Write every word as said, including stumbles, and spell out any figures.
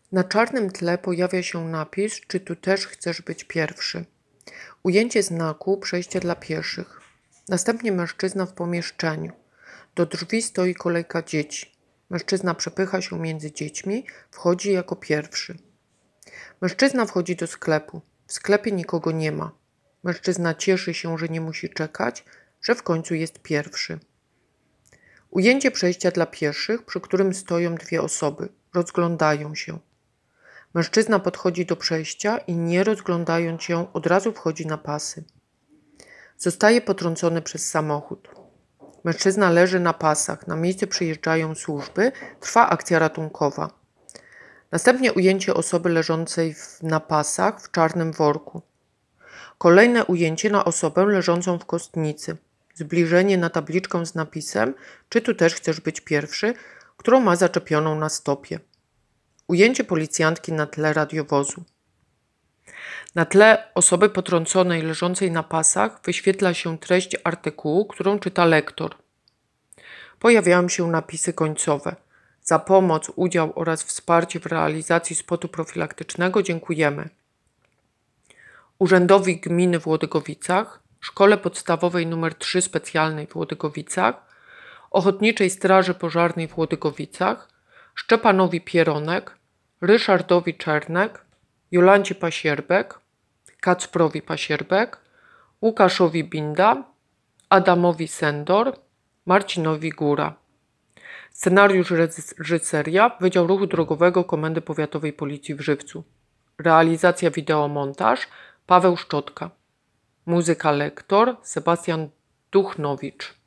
Na czarnym tle pojawia się napis, czy tu też chcesz być pierwszy. Ujęcie znaku przejścia dla pieszych. Następnie mężczyzna w pomieszczeniu. Do drzwi stoi kolejka dzieci. Mężczyzna przepycha się między dziećmi, wchodzi jako pierwszy. Mężczyzna wchodzi do sklepu. W sklepie nikogo nie ma. Mężczyzna cieszy się, że nie musi czekać, że w końcu jest pierwszy. Ujęcie przejścia dla pieszych, przy którym stoją dwie osoby. Rozglądają się. Mężczyzna podchodzi do przejścia i nie rozglądając się, od razu wchodzi na pasy. Zostaje potrącony przez samochód. Mężczyzna leży na pasach. Na miejsce przyjeżdżają służby. Trwa akcja ratunkowa. Następnie ujęcie osoby leżącej w, na pasach w czarnym worku. Kolejne ujęcie na osobę leżącą w kostnicy. Zbliżenie na tabliczkę z napisem, czy tu też chcesz być pierwszy, którą ma zaczepioną na stopie. Ujęcie policjantki na tle radiowozu. Na tle osoby potrąconej leżącej na pasach wyświetla się treść artykułu, którą czyta lektor. Pojawiają się napisy końcowe. Za pomoc, udział oraz wsparcie w realizacji spotu profilaktycznego dziękujemy Urzędowi Gminy w Łodygowicach, Szkole Podstawowej nr trzy Specjalnej w Łodygowicach, Ochotniczej Straży Pożarnej w Łodygowicach, Szczepanowi Pieronek, Ryszardowi Czernek, Jolancie Pasierbek, Kacprowi Pasierbek, Łukaszowi Binda, Adamowi Sendor, Marcinowi Góra. Scenariusz reżyseria Wydział Ruchu Drogowego Komendy Powiatowej Policji w Żywcu. Realizacja wideomontaż Paweł Szczotka. Muzyka lektor Sebastian Duchnowicz.